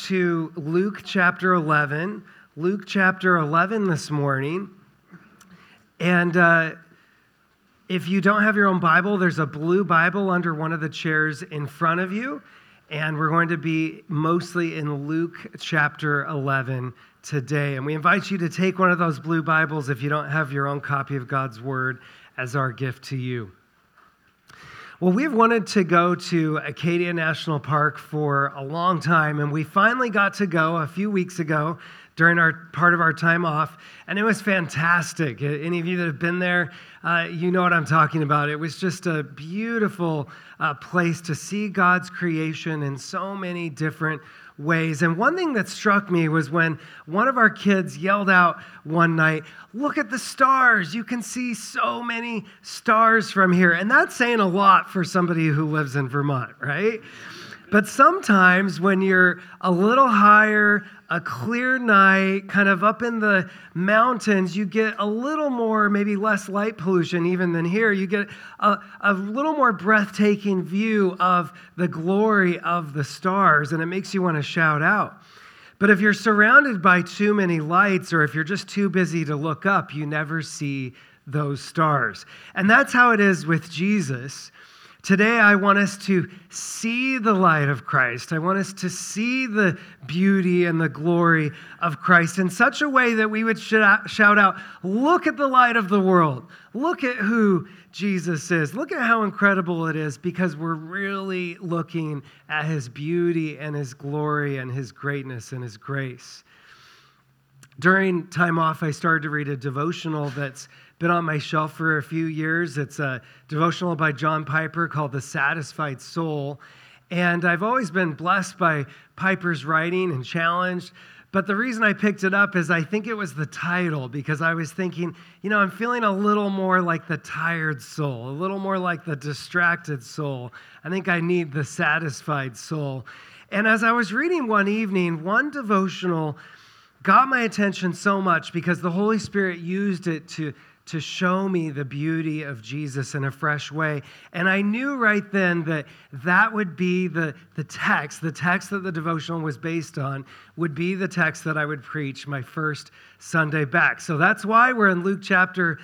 to Luke chapter 11. Luke chapter 11 this morning. And if you don't have your own Bible, there's a blue Bible under one of the chairs in front of you. And we're going to be mostly in Luke chapter 11 today. And we invite you to take one of those blue Bibles if you don't have your own copy of God's Word as our gift to you. Well, we've wanted to go to Acadia National Park for a long time, and we finally got to go a few weeks ago during part of our time off, and it was fantastic. Any of you that have been there, you know what I'm talking about. It was just a beautiful place to see God's creation in so many different ways. And one thing that struck me was when one of our kids yelled out one night, "Look at the stars. You can see so many stars from here." And that's saying a lot for somebody who lives in Vermont, right? But sometimes when you're a little higher, a clear night, kind of up in the mountains, you get a little more, maybe less light pollution even than here. You get a little more breathtaking view of the glory of the stars, and it makes you want to shout out. But if you're surrounded by too many lights, or if you're just too busy to look up, you never see those stars. And that's how it is with Jesus. Today, I want us to see the light of Christ. I want us to see the beauty and the glory of Christ in such a way that we would shout out, "Look at the light of the world. Look at who Jesus is. Look at how incredible it is," because we're really looking at his beauty and his glory and his greatness and his grace. During time off, I started to read a devotional that's been on my shelf for a few years. It's a devotional by John Piper called The Satisfied Soul. And I've always been blessed by Piper's writing and challenged. But the reason I picked it up is I think it was the title, because I was thinking, I'm feeling a little more like the tired soul, a little more like the distracted soul. I think I need the satisfied soul. And as I was reading one evening, one devotional got my attention so much because the Holy Spirit used it to show me the beauty of Jesus in a fresh way. And I knew right then that would be the text that the devotional was based on, would be the text that I would preach my first Sunday back. So that's why we're in Luke chapter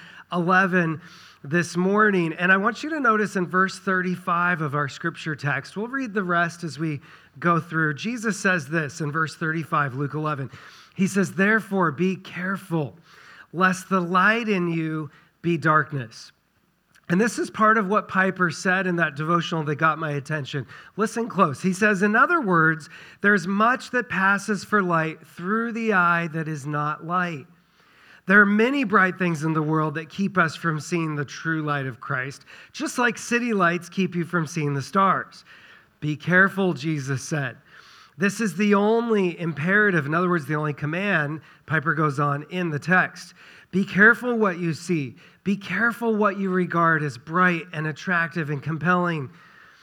11 this morning. And I want you to notice in verse 35 of our scripture text, we'll read the rest as we go through. Jesus says this in verse 35, Luke 11. He says, "Therefore, be careful, lest the light in you be darkness." And this is part of what Piper said in that devotional that got my attention. Listen close. He says, "In other words, there's much that passes for light through the eye that is not light. There are many bright things in the world that keep us from seeing the true light of Christ, just like city lights keep you from seeing the stars. Be careful," Jesus said. This is the only imperative, in other words, the only command, Piper goes on, in the text. Be careful what you see. Be careful what you regard as bright and attractive and compelling.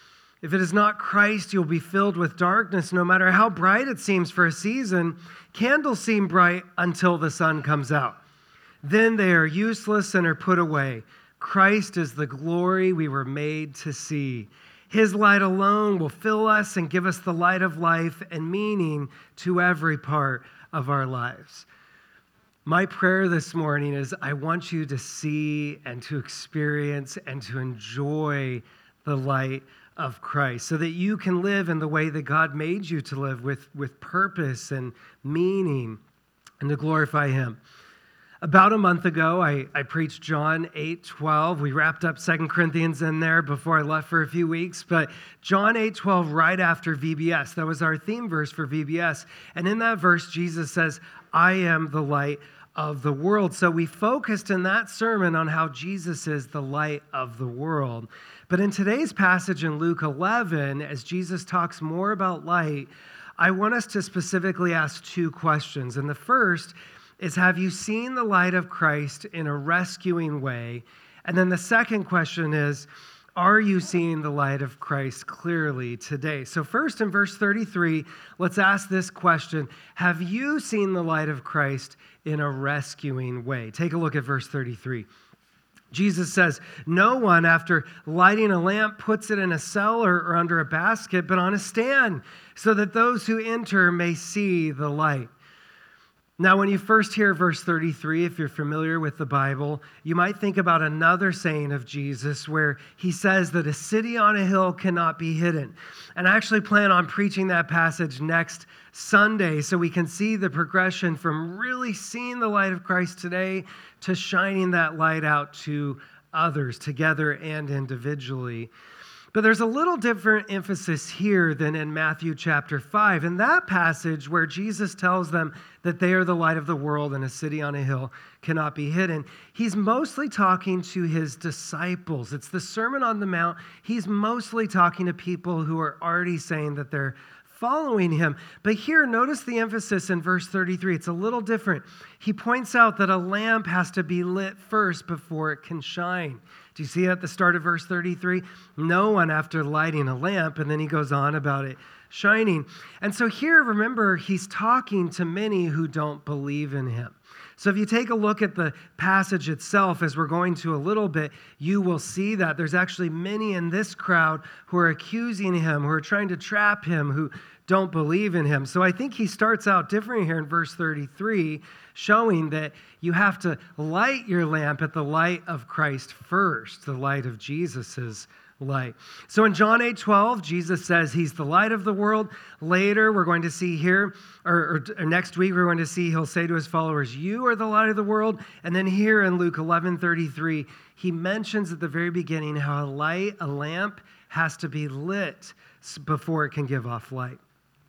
If it is not Christ, you'll be filled with darkness. No matter how bright it seems for a season, candles seem bright until the sun comes out. Then they are useless and are put away. Christ is the glory we were made to see. His light alone will fill us and give us the light of life and meaning to every part of our lives. My prayer this morning is I want you to see and to experience and to enjoy the light of Christ so that you can live in the way that God made you to live with purpose and meaning and to glorify him. About a month ago, I preached John 8:12. We wrapped up 2 Corinthians in there before I left for a few weeks, but John 8:12 right after VBS. That was our theme verse for VBS. And in that verse, Jesus says, "I am the light of the world." So we focused in that sermon on how Jesus is the light of the world. But in today's passage in Luke 11, as Jesus talks more about light, I want us to specifically ask two questions. And the first is, have you seen the light of Christ in a rescuing way? And then the second question is, are you seeing the light of Christ clearly today? So first in verse 33, let's ask this question. Have you seen the light of Christ in a rescuing way? Take a look at verse 33. Jesus says, no one, after lighting a lamp, puts it in a cellar or under a basket, but on a stand, so that those who enter may see the light. Now, when you first hear verse 33, if you're familiar with the Bible, you might think about another saying of Jesus where he says that a city on a hill cannot be hidden. And I actually plan on preaching that passage next Sunday so we can see the progression from really seeing the light of Christ today to shining that light out to others, together and individually. But there's a little different emphasis here than in Matthew chapter 5. In that passage where Jesus tells them that they are the light of the world and a city on a hill cannot be hidden, he's mostly talking to his disciples. It's the Sermon on the Mount. He's mostly talking to people who are already saying that they're following him. But here, notice the emphasis in verse 33. It's a little different. He points out that a lamp has to be lit first before it can shine. Do you see at the start of verse 33? No one after lighting a lamp, and then he goes on about it shining. And so here, remember, he's talking to many who don't believe in him. So if you take a look at the passage itself, as we're going to a little bit, you will see that there's actually many in this crowd who are accusing him, who are trying to trap him, who don't believe in him. So I think he starts out different here in verse 33, showing that you have to light your lamp at the light of Christ first, the light of Jesus's light. So in John 8:12, Jesus says he's the light of the world. Later, we're going to see here, or next week, we're going to see he'll say to his followers, you are the light of the world. And then here in Luke 11:33, he mentions at the very beginning how a lamp has to be lit before it can give off light.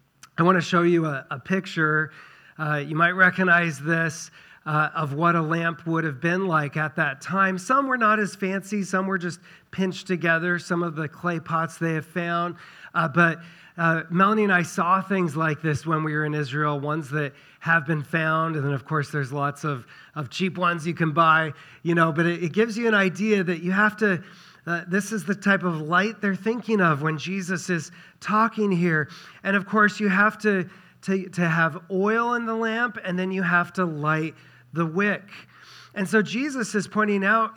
I want to show you a picture. You might recognize this. Of what a lamp would have been like at that time. Some were not as fancy. Some were just pinched together, some of the clay pots they have found. But Melanie and I saw things like this when we were in Israel, ones that have been found. And then, of course, there's lots of cheap ones you can buy, but it gives you an idea that you have to, this is the type of light they're thinking of when Jesus is talking here. And, of course, you have to have oil in the lamp, and then you have to light the wick. And so Jesus is pointing out,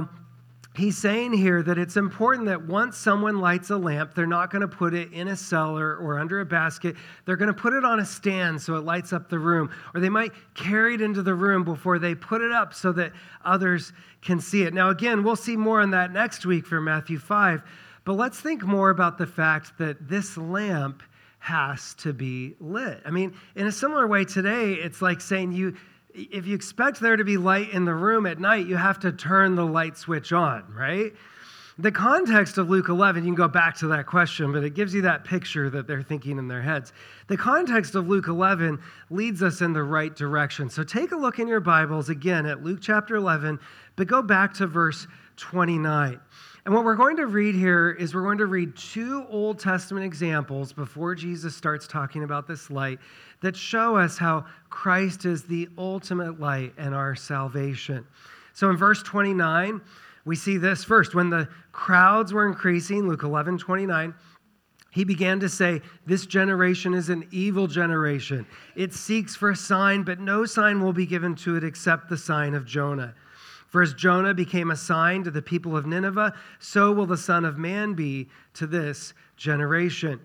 he's saying here that it's important that once someone lights a lamp, they're not going to put it in a cellar or under a basket. They're going to put it on a stand so it lights up the room. Or they might carry it into the room before they put it up so that others can see it. Now, again, we'll see more on that next week for Matthew 5. But let's think more about the fact that this lamp has to be lit. I mean, in a similar way today, it's like saying if you expect there to be light in the room at night, you have to turn the light switch on, right? The context of Luke 11, you can go back to that question, but it gives you that picture that they're thinking in their heads. The context of Luke 11 leads us in the right direction. So take a look in your Bibles again at Luke chapter 11, but go back to verse 29. And what we're going to read here is we're going to read two Old Testament examples before Jesus starts talking about this light that show us how Christ is the ultimate light and our salvation. So in verse 29, we see this first. When the crowds were increasing, Luke 11:29, he began to say, this generation is an evil generation. It seeks for a sign, but no sign will be given to it except the sign of Jonah. For as Jonah became a sign to the people of Nineveh, so will the Son of Man be to this generation.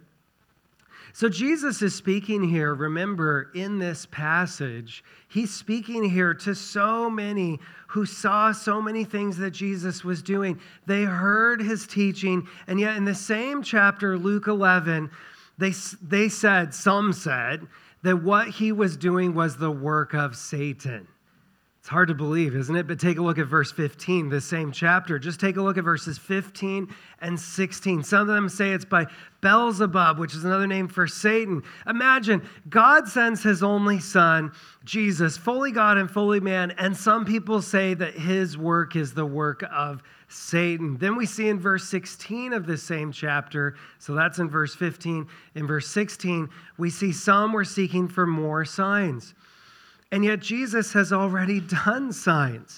So Jesus is speaking here, remember, in this passage, he's speaking here to so many who saw so many things that Jesus was doing. They heard his teaching, and yet in the same chapter, Luke 11, some said, that what he was doing was the work of Satan. It's hard to believe, isn't it? But take a look at verse 15, the same chapter. Just take a look at verses 15 and 16. Some of them say it's by Beelzebub, which is another name for Satan. Imagine, God sends his only son, Jesus, fully God and fully man, and some people say that his work is the work of Satan. Then we see in verse 16 of this same chapter, so that's in verse 15. In verse 16, we see some were seeking for more signs. And yet Jesus has already done signs.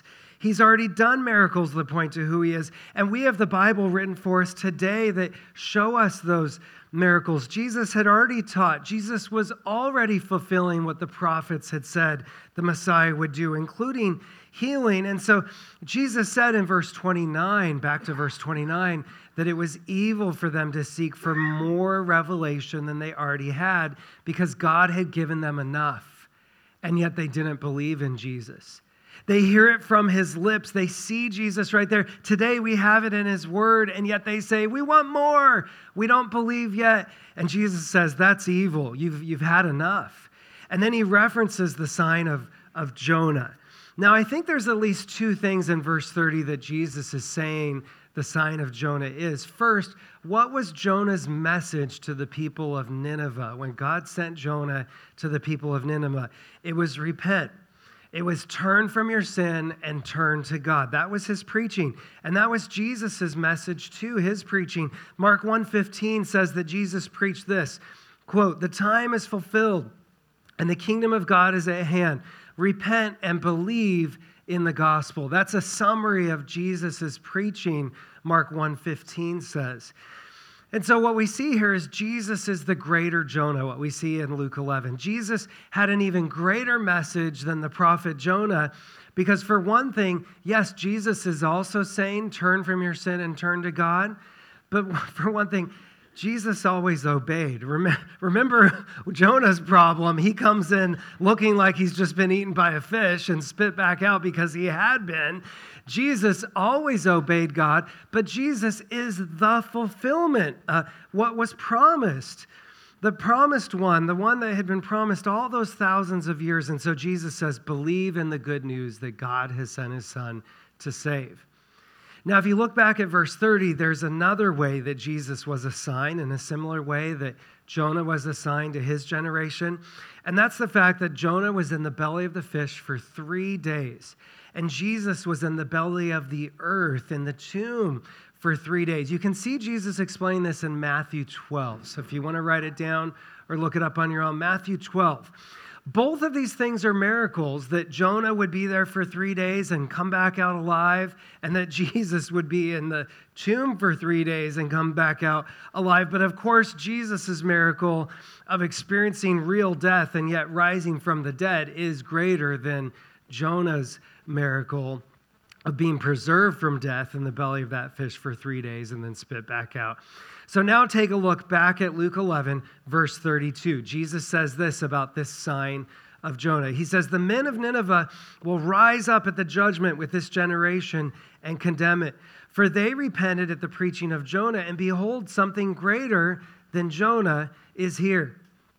He's already done miracles that point to who he is. And we have the Bible written for us today that show us those miracles. Jesus had already taught. Jesus was already fulfilling what the prophets had said the Messiah would do, including healing. And so Jesus said in verse 29, back to verse 29, that it was evil for them to seek for more revelation than they already had because God had given them enough. And yet they didn't believe in Jesus. They hear it from his lips. They see Jesus right there. Today we have it in his word, and yet they say, we want more. We don't believe yet. And Jesus says, that's evil. You've had enough. And then he references the sign of Jonah. Now, I think there's at least two things in verse 30 that Jesus is saying the sign of Jonah is. First, what was Jonah's message to the people of Nineveh when God sent Jonah to the people of Nineveh? It was repent. It was turn from your sin and turn to God. That was his preaching. And that was Jesus' message to his preaching. Mark 1:15 says that Jesus preached this, quote, "The time is fulfilled and the kingdom of God is at hand. Repent and believe in the gospel." That's a summary of Jesus' preaching, Mark 1:15 says. And so what we see here is Jesus is the greater Jonah, what we see in Luke 11. Jesus had an even greater message than the prophet Jonah, because for one thing, yes, Jesus is also saying, turn from your sin and turn to God. But for one thing, Jesus always obeyed. Remember Jonah's problem. He comes in looking like he's just been eaten by a fish and spit back out because he had been. Jesus always obeyed God, but Jesus is the fulfillment, what was promised. The promised one, the one that had been promised all those thousands of years. And so Jesus says, believe in the good news that God has sent his son to save. Now, if you look back at verse 30, there's another way that Jesus was a sign in a similar way that Jonah was a sign to his generation. And that's the fact that Jonah was in the belly of the fish for 3 days. And Jesus was in the belly of the earth, in the tomb, for 3 days. You can see Jesus explain this in Matthew 12. So if you want to write it down or look it up on your own, Matthew 12. Both of these things are miracles, that Jonah would be there for 3 days and come back out alive, and that Jesus would be in the tomb for 3 days and come back out alive. But of course, Jesus' miracle of experiencing real death and yet rising from the dead is greater than Jonah's miracle of being preserved from death in the belly of that fish for 3 days and then spit back out. So now take a look back at Luke 11, verse 32. Jesus says this about this sign of Jonah. He says, the men of Nineveh will rise up at the judgment with this generation and condemn it. For they repented at the preaching of Jonah, and behold, something greater than Jonah is here.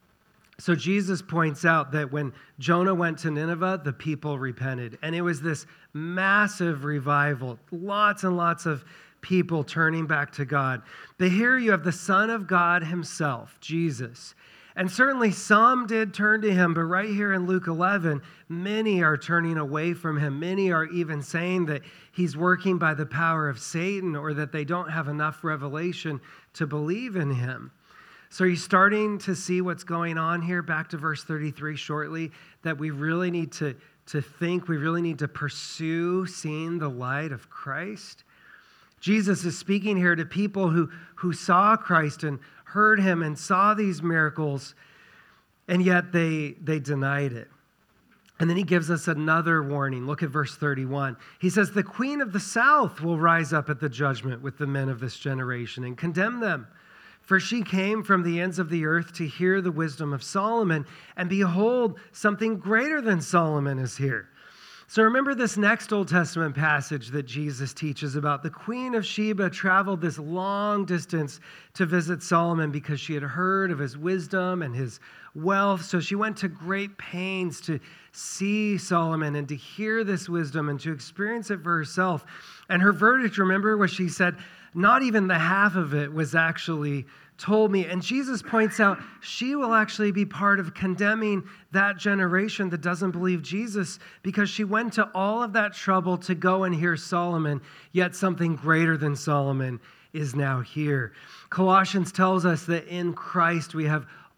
So Jesus points out that when Jonah went to Nineveh, the people repented. And it was this massive revival, lots and lots of people turning back to God. But here you have the Son of God himself, Jesus. And certainly some did turn to him, but right here in Luke 11, many are turning away from him. Many are even saying that he's working by the power of Satan, or that they don't have enough revelation to believe in him. So are you starting to see what's going on here? Back to verse 33 shortly, that we really need to think, we really need to pursue seeing the light of Christ. Jesus is speaking here to people who saw Christ and heard him and saw these miracles, and yet they denied it. And then he gives us another warning. Look at verse 31. He says, the queen of the south will rise up at the judgment with the men of this generation and condemn them. For she came from the ends of the earth to hear the wisdom of Solomon, and behold, something greater than Solomon is here. So remember this next Old Testament passage that Jesus teaches about. The Queen of Sheba traveled this long distance to visit Solomon because she had heard of his wisdom and his wealth. So she went to great pains to see Solomon and to hear this wisdom and to experience it for herself. And her verdict, remember, was she said, not even the half of it was actually told me. And Jesus points out she will actually be part of condemning that generation that doesn't believe Jesus, because she went to all of that trouble to go and hear Solomon, yet something greater than Solomon is now here. Colossians tells us that in Christ we have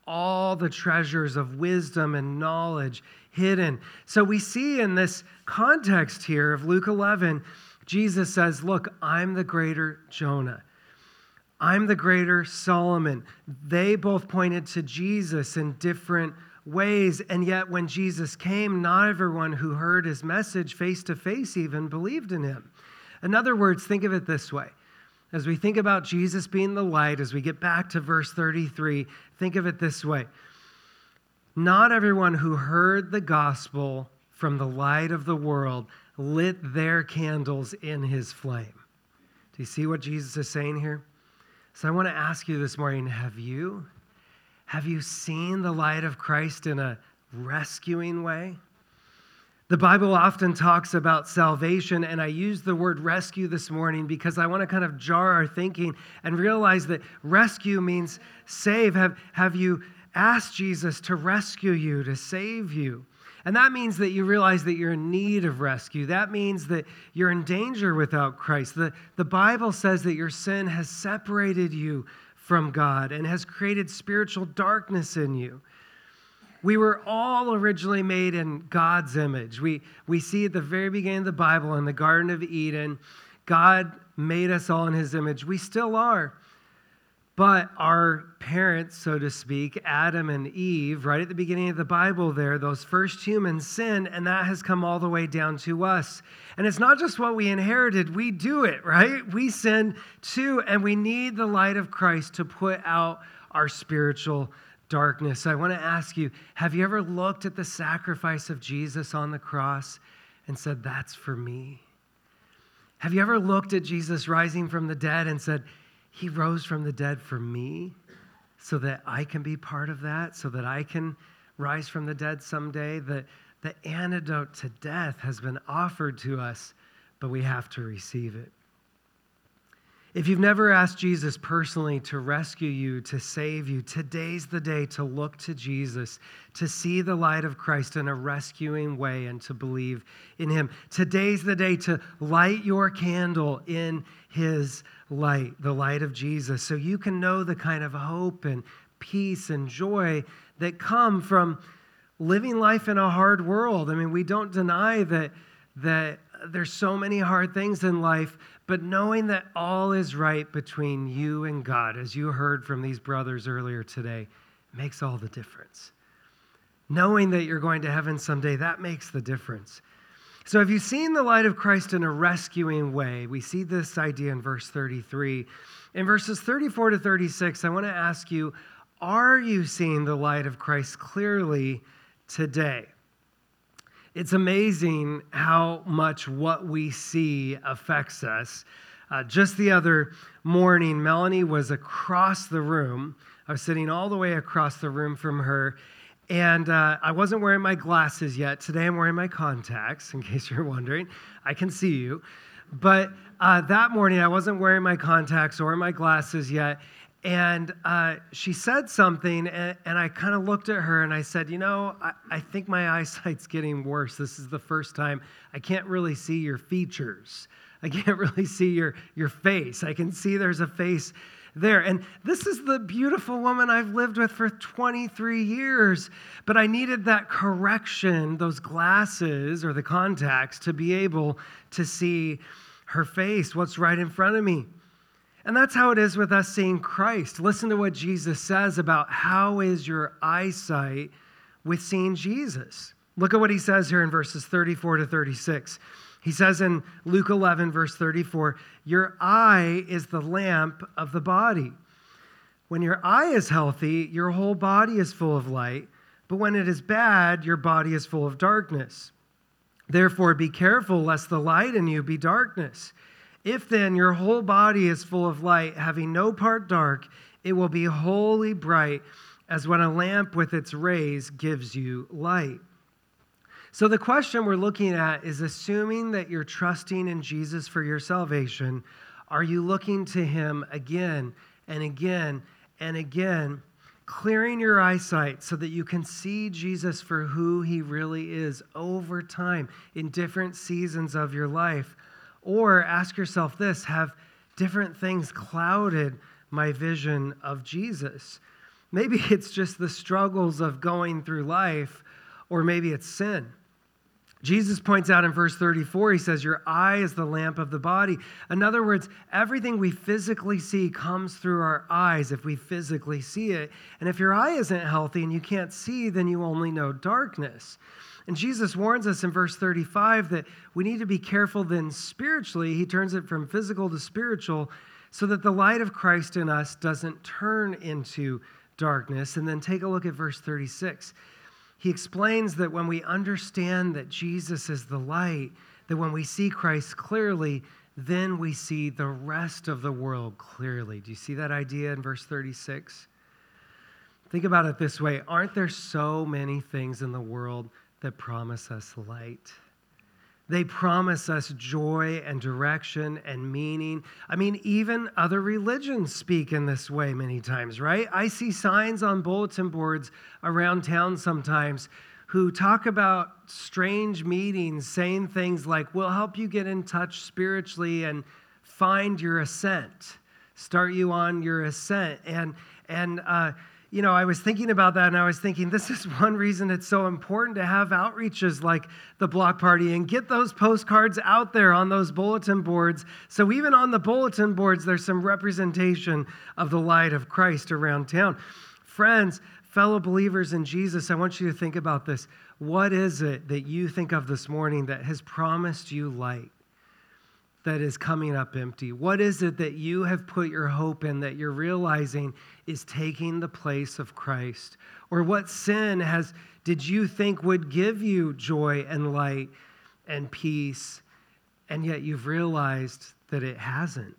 all the treasures of wisdom and knowledge hidden. So we see in this context here of Luke 11, Jesus says, look, I'm the greater Jonah. I'm the greater Solomon. They both pointed to Jesus in different ways, and yet when Jesus came, not everyone who heard his message face to face even believed in him. In other words, think of it this way. As we think about Jesus being the light, as we get back to verse 33, think of it this way. Not everyone who heard the gospel from the light of the world lit their candles in his flame. Do you see what Jesus is saying here? So I want to ask you this morning, have you seen the light of Christ in a rescuing way? The Bible often talks about salvation, and I use the word rescue this morning because I want to kind of jar our thinking and realize that rescue means save. Have you asked Jesus to rescue you, to save you? And that means that you realize that you're in need of rescue. That means that you're in danger without Christ. The Bible says that your sin has separated you from God and has created spiritual darkness in you. We were all originally made in God's image. We see at the very beginning of the Bible in the Garden of Eden, God made us all in his image. We still are. But our parents, so to speak, Adam and Eve, right at the beginning of the Bible there, those first humans sinned, and that has come all the way down to us. And it's not just what we inherited, we do it, right? We sin too, and we need the light of Christ to put out our spiritual darkness. I want to ask you, have you ever looked at the sacrifice of Jesus on the cross and said, that's for me? Have you ever looked at Jesus rising from the dead and said, he rose from the dead for me so that I can be part of that, so that I can rise from the dead someday? The antidote to death has been offered to us, but we have to receive it. If you've never asked Jesus personally to rescue you, to save you, today's the day to look to Jesus, to see the light of Christ in a rescuing way and to believe in him. Today's the day to light your candle in his light, the light of Jesus, so you can know the kind of hope and peace and joy that come from living life in a hard world. I mean, we don't deny that there's so many hard things in life, but knowing that all is right between you and God, as you heard from these brothers earlier today, makes all the difference. Knowing that you're going to heaven someday, that makes the difference. So have you seen the light of Christ in a rescuing way? We see this idea in verse 33. In verses 34 to 36, I want to ask you, are you seeing the light of Christ clearly today? It's amazing how much what we see affects us. Just the other morning, Melanie was across the room. I was sitting all the way across the room from her, and I wasn't wearing my glasses yet. Today I'm wearing my contacts, in case you're wondering. I can see you. But that morning I wasn't wearing my contacts or my glasses yet, and she said something, and I kind of looked at her and I said, I think my eyesight's getting worse. This is the first time I can't really see your features. I can't really see your face. I can see there's a face there. And this is the beautiful woman I've lived with for 23 years. But I needed that correction, those glasses or the contacts, to be able to see her face, what's right in front of me. And that's how it is with us seeing Christ. Listen to what Jesus says about how is your eyesight with seeing Jesus. Look at what he says here in verses 34 to 36. He says in Luke 11, verse 34, your eye is the lamp of the body. When your eye is healthy, your whole body is full of light. But when it is bad, your body is full of darkness. Therefore, be careful lest the light in you be darkness. If then your whole body is full of light, having no part dark, it will be wholly bright, as when a lamp with its rays gives you light. So the question we're looking at is, assuming that you're trusting in Jesus for your salvation, are you looking to him again and again and again, clearing your eyesight so that you can see Jesus for who he really is over time in different seasons of your life? Or ask yourself this, have different things clouded my vision of Jesus? Maybe it's just the struggles of going through life, or maybe it's sin. Jesus points out in verse 34, he says, your eye is the lamp of the body. In other words, everything we physically see comes through our eyes if we physically see it. And if your eye isn't healthy and you can't see, then you only know darkness. And Jesus warns us in verse 35 that we need to be careful then spiritually. He turns it from physical to spiritual so that the light of Christ in us doesn't turn into darkness. And then take a look at verse 36. He explains that when we understand that Jesus is the light, that when we see Christ clearly, then we see the rest of the world clearly. Do you see that idea in verse 36? Think about it this way. Aren't there so many things in the world that promise us light? They promise us joy and direction and meaning. I mean, even other religions speak in this way many times, right? I see signs on bulletin boards around town sometimes who talk about strange meetings, saying things like, we'll help you get in touch spiritually and find your ascent, start you on your ascent. You know, I was thinking about that, and I was thinking, this is one reason it's so important to have outreaches like the Block Party and get those postcards out there on those bulletin boards. So even on the bulletin boards, there's some representation of the light of Christ around town. Friends, fellow believers in Jesus, I want you to think about this. What is it that you think of this morning that has promised you light that is coming up empty? What is it that you have put your hope in that you're realizing is taking the place of Christ? Or what sin did you think would give you joy and light and peace, and yet you've realized that it hasn't?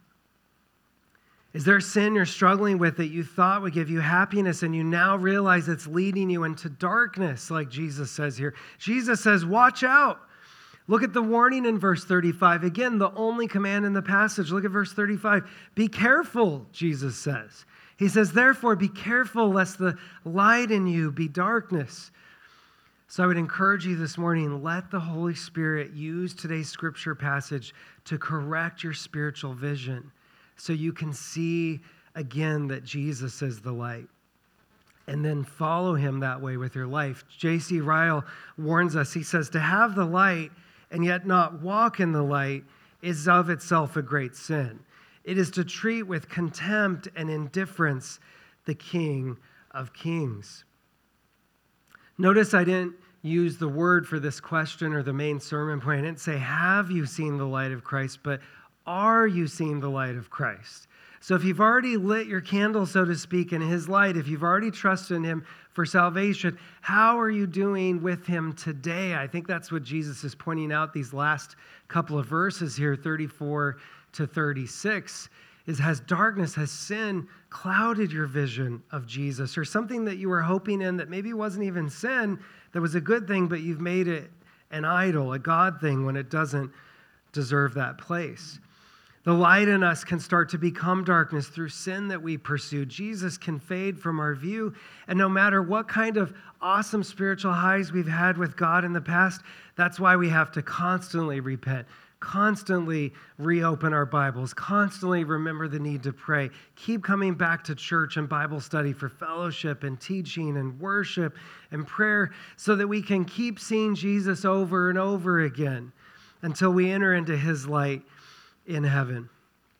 Is there a sin you're struggling with that you thought would give you happiness, and you now realize it's leading you into darkness, like Jesus says here? Jesus says, watch out. Look at the warning in verse 35. Again, the only command in the passage. Look at verse 35. Be careful, Jesus says. He says, therefore, be careful lest the light in you be darkness. So I would encourage you this morning, let the Holy Spirit use today's scripture passage to correct your spiritual vision so you can see again that Jesus is the light. And then follow him that way with your life. J.C. Ryle warns us. He says, to have the light and yet not walk in the light is of itself a great sin. It is to treat with contempt and indifference the King of Kings. Notice I didn't use the word for this question or the main sermon point. I didn't say, have you seen the light of Christ, but are you seeing the light of Christ? So if you've already lit your candle, so to speak, in his light, if you've already trusted in him for salvation, how are you doing with him today? I think that's what Jesus is pointing out these last couple of verses here, 34 to 36, is has darkness, has sin clouded your vision of Jesus, or something that you were hoping in that maybe wasn't even sin, that was a good thing, but you've made it an idol, a God thing, when it doesn't deserve that place. The light in us can start to become darkness through sin that we pursue. Jesus can fade from our view. And no matter what kind of awesome spiritual highs we've had with God in the past, that's why we have to constantly repent, constantly reopen our Bibles, constantly remember the need to pray, keep coming back to church and Bible study for fellowship and teaching and worship and prayer so that we can keep seeing Jesus over and over again until we enter into his light in heaven.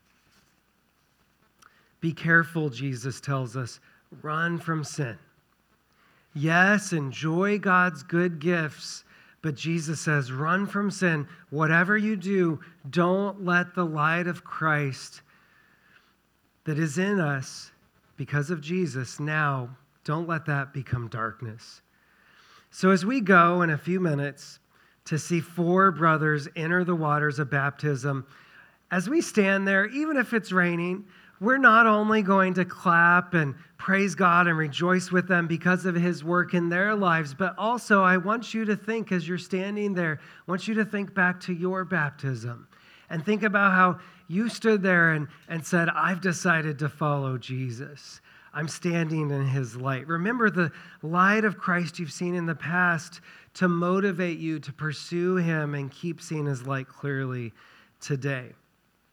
Be careful, Jesus tells us. Run from sin. Yes, enjoy God's good gifts, but Jesus says, run from sin. Whatever you do, don't let the light of Christ that is in us because of Jesus now, don't let that become darkness. So as we go in a few minutes to see 4 brothers enter the waters of baptism, as we stand there, even if it's raining, we're not only going to clap and praise God and rejoice with them because of his work in their lives, but also I want you to think as you're standing there, I want you to think back to your baptism and think about how you stood there and said, I've decided to follow Jesus. I'm standing in his light. Remember the light of Christ you've seen in the past to motivate you to pursue him and keep seeing his light clearly today.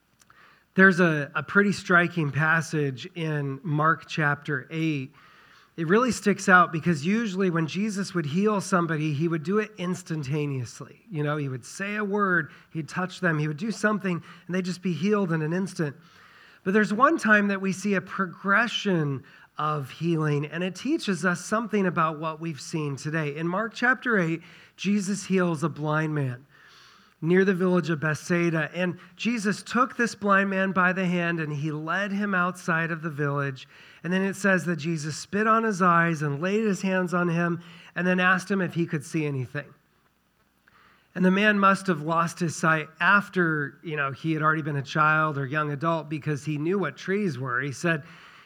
There's a pretty striking passage in Mark chapter 8 It really sticks out because usually when Jesus would heal somebody, he would do it instantaneously. You know, he would say a word, he'd touch them, he would do something, and they'd just be healed in an instant. But there's one time that we see a progression of healing, and it teaches us something about what we've seen today. In Mark chapter 8, Jesus heals a blind man near the village of Bethsaida. And Jesus took this blind man by the hand and he led him outside of the village. And then it says that Jesus spit on his eyes and laid his hands on him and then asked him if he could see anything. And the man must have lost his sight after, he had already been a child or young adult because he knew what trees were. He said,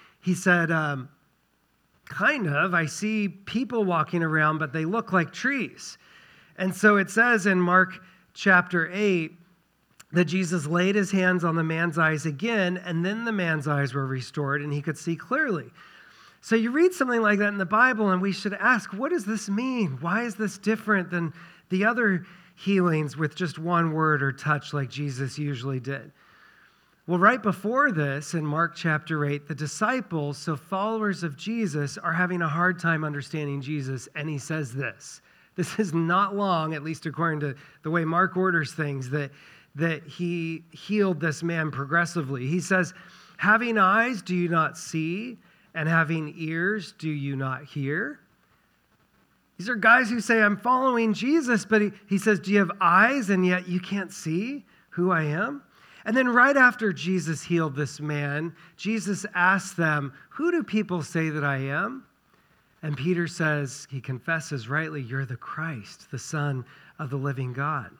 kind of, I see people walking around, but they look like trees. And so it says in Mark chapter 8 that Jesus laid his hands on the man's eyes again, and then the man's eyes were restored and he could see clearly. So you read something like that in the Bible and we should ask, what does this mean? Why is this different than the other healings with just one word or touch like Jesus usually did? Well, right before this, in Mark chapter 8, the disciples, so followers of Jesus, are having a hard time understanding Jesus, and he says this. This is not long, at least according to the way Mark orders things, that he healed this man progressively. He says, having eyes, do you not see? And having ears, do you not hear? These are guys who say, I'm following Jesus, but he says, do you have eyes and yet you can't see who I am? And then right after Jesus healed this man, Jesus asked them, who do people say that I am? And Peter says, he confesses rightly, you're the Christ, the Son of the living God.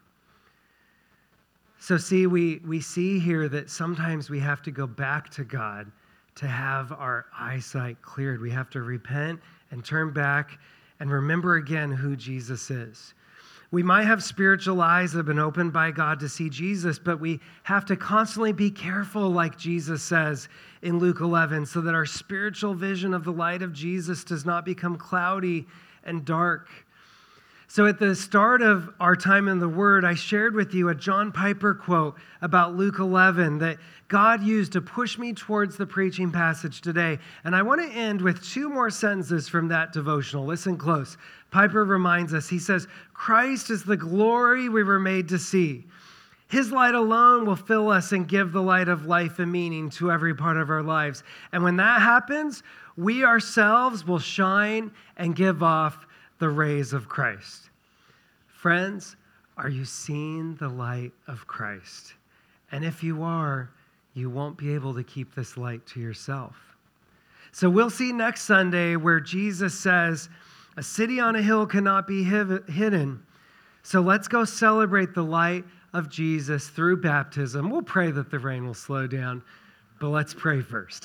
So see, we see here that sometimes we have to go back to God to have our eyesight cleared. We have to repent and turn back and remember again who Jesus is. We might have spiritual eyes that have been opened by God to see Jesus, but we have to constantly be careful, like Jesus says in Luke 11, so that our spiritual vision of the light of Jesus does not become cloudy and dark. So at the start of our time in the Word, I shared with you a John Piper quote about Luke 11 that God used to push me towards the preaching passage today. And I want to end with two more sentences from that devotional. Listen close. Piper reminds us, he says, Christ is the glory we were made to see. His light alone will fill us and give the light of life and meaning to every part of our lives. And when that happens, we ourselves will shine and give off the rays of Christ. Friends, are you seeing the light of Christ? And if you are, you won't be able to keep this light to yourself. So we'll see next Sunday where Jesus says, a city on a hill cannot be hidden. So let's go celebrate the light of Jesus through baptism. We'll pray that the rain will slow down, but let's pray first.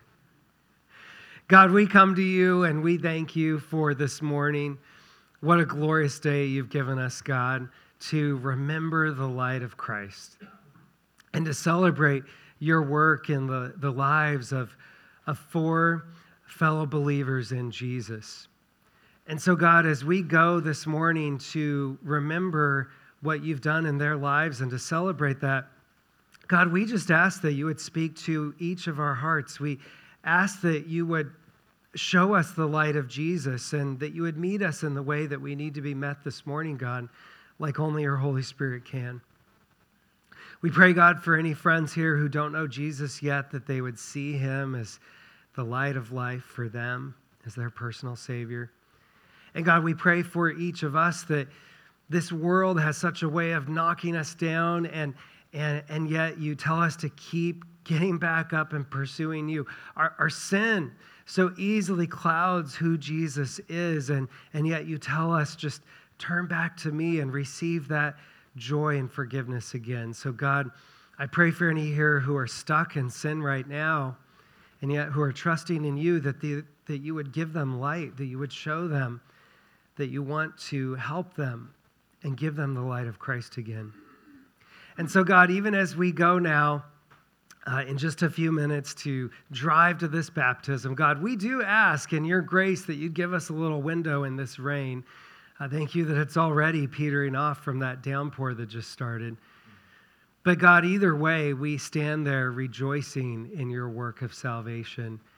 God, we come to you and we thank you for this morning. What a glorious day you've given us, God, to remember the light of Christ and to celebrate your work in the lives of 4 fellow believers in Jesus. And so, God, as we go this morning to remember what you've done in their lives and to celebrate that, God, we just ask that you would speak to each of our hearts. We ask that you would show us the light of Jesus and that you would meet us in the way that we need to be met this morning, God, like only your Holy Spirit can. We pray, God, for any friends here who don't know Jesus yet, that they would see him as the light of life for them, as their personal Savior. And God, we pray for each of us that this world has such a way of knocking us down, and yet you tell us to keep getting back up and pursuing you. Our sin so easily clouds who Jesus is, and yet you tell us just turn back to me and receive that joy and forgiveness again. So God, I pray for any here who are stuck in sin right now, and yet who are trusting in you, that you would give them light, that you would show them that you want to help them and give them the light of Christ again. And so God, even as we go now, in just a few minutes to drive to this baptism, God, we do ask in your grace that you'd give us a little window in this rain. Thank you that it's already petering off from that downpour that just started. But God, either way, we stand there rejoicing in your work of salvation.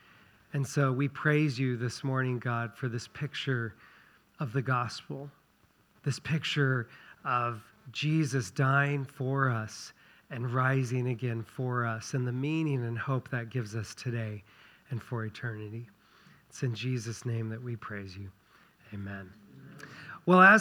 And so we praise you this morning, God, for this picture of the gospel, this picture of Jesus dying for us and rising again for us, and the meaning and hope that gives us today and for eternity. It's in Jesus' name that we praise you. Amen. Well, as